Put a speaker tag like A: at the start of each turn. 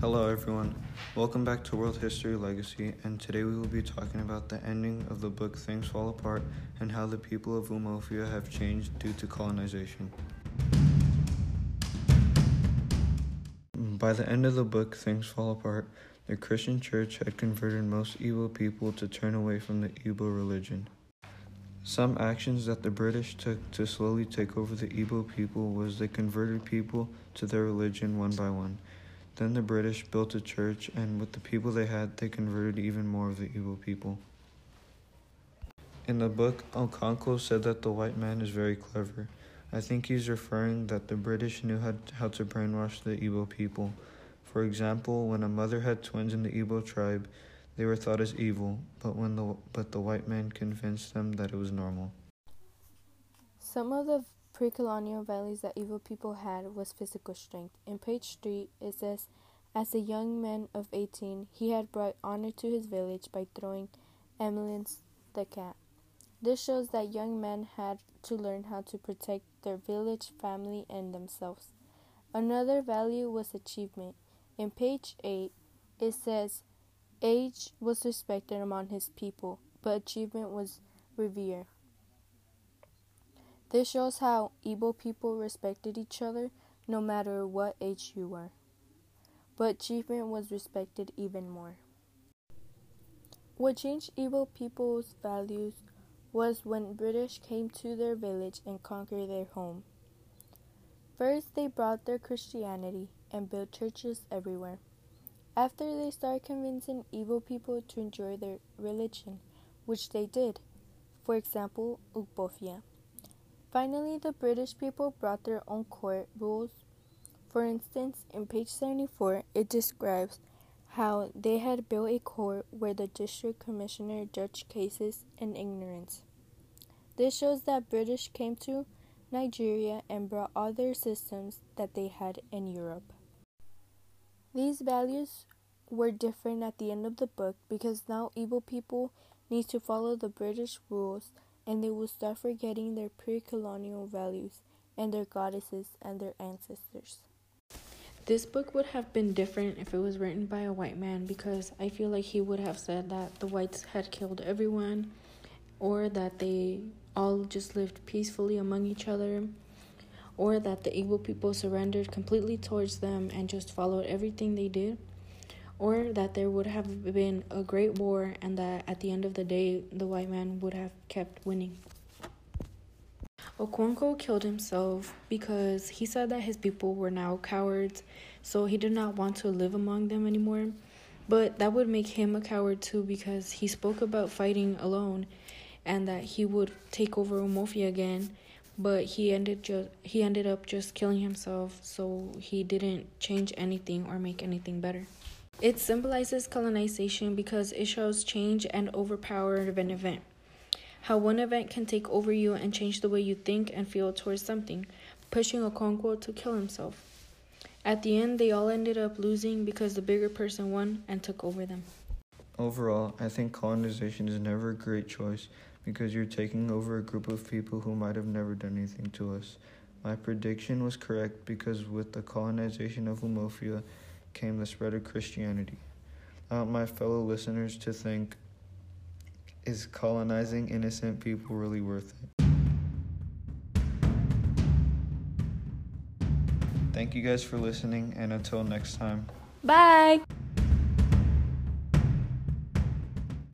A: Hello everyone, welcome back to World History Legacy, and today we will be talking about the ending of the book Things Fall Apart and how the people of Umuofia have changed due to colonization. By the end of the book Things Fall Apart, the Christian church had converted most Igbo people to turn away from the Igbo religion. Some actions that the British took to slowly take over the Igbo people was they converted people to their religion one by one. Then the British built a church, and with the people they had, they converted even more of the Igbo people. In the book, Okonkwo said that the white man is very clever. I think he's referring that the British knew how to brainwash the Igbo people. For example, when a mother had twins in the Igbo tribe, they were thought as evil, but the white man convinced them that it was normal.
B: Some of the pre-colonial values that Igbo people had was physical strength. In page 3, it says, as a young man of 18, he had brought honor to his village by throwing Emelians the cat. This shows that young men had to learn how to protect their village, family, and themselves. Another value was achievement. In page 8, it says, age was respected among his people, but achievement was revered. This shows how Igbo people respected each other no matter what age you were. But achievement was respected even more. What changed Igbo people's values was when British came to their village and conquered their home. First, they brought their Christianity and built churches everywhere. After, they started convincing Igbo people to enjoy their religion, which they did. For example, Ukpofia. Finally, the British people brought their own court rules. For instance, in page 74, it describes how they had built a court where the district commissioner judged cases in ignorance. This shows that British came to Nigeria and brought all their systems that they had in Europe. These values were different at the end of the book because now Igbo people need to follow the British rules, and they will start forgetting their pre-colonial values and their goddesses and their ancestors.
C: This book would have been different if it was written by a white man, because I feel like he would have said that the whites had killed everyone, or that they all just lived peacefully among each other, or that the Igbo people surrendered completely towards them and just followed everything they did, or that there would have been a great war and that at the end of the day, the white man would have kept winning. Okonkwo killed himself because he said that his people were now cowards, so he did not want to live among them anymore. But that would make him a coward too, because he spoke about fighting alone and that he would take over Umuofia again, but he ended up just killing himself, so he didn't change anything or make anything better. It symbolizes colonization because it shows change and overpower of an event. How one event can take over you and change the way you think and feel towards something, pushing Okonkwo to kill himself. At the end, they all ended up losing because the bigger person won and took over them.
A: Overall, I think colonization is never a great choice because you're taking over a group of people who might have never done anything to us. My prediction was correct because with the colonization of Umuofia came the spread of Christianity. I want my fellow listeners to think, is colonizing innocent people really worth it? Thank you guys for listening, and until next time.
B: Bye!